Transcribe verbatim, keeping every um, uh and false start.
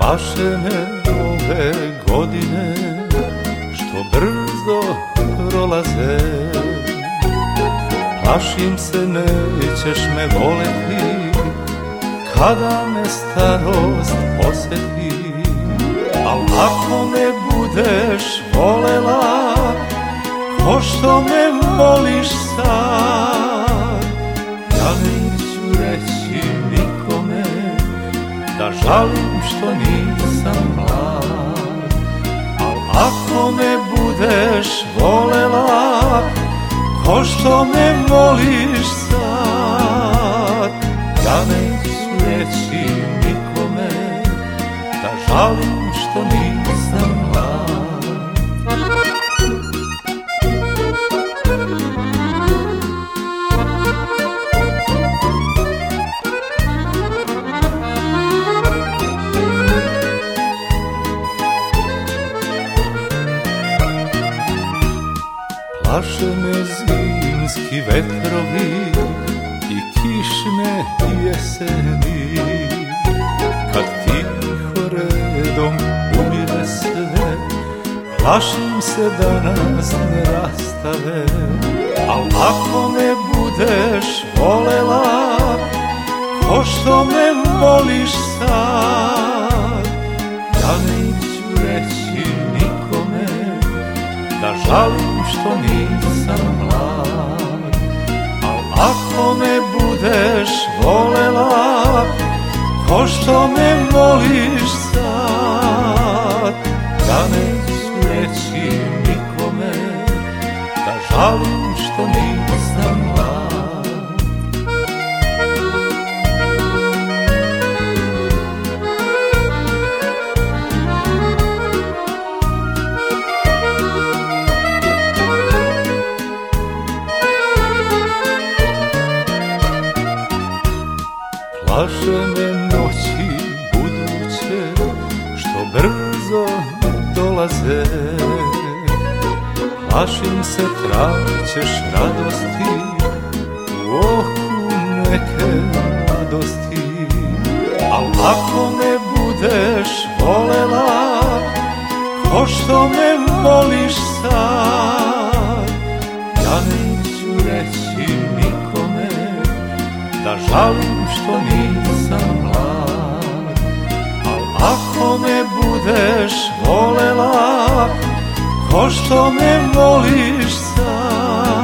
Plaše me ove godine što brzo prolaze. Plašim se nećeš me voleti kada me starost osjeti. Al ako me budeš volela ko što me voliš sad, ja neću reći nikome da žalim što nisam mlad. Al ako me budeš volela ko što me voliš sad, ja neću reći nikome da žalim što nisam mlad. Plaše me zimski vetrovi i kišne jeseni, kad tiho redom umire sve. Plašim se da nas ne rastave, al ako me budeš volela ko što me voliš sad, ja neću reći nikome da žalim što nisam mlad. Al ako me budeš volela ko što me voliš sad, ja neću reći nikome da žalim što nisam mlad. Plaše me noći buduće što brzo dolaze. Plašim se traćeš radosti u oku neke mladosti. Al ako me budeš volela ko što me voliš sad, ja neću reći nikome da žalim što nisam mlad. Al ako me budeš volela ko što me voliš sad,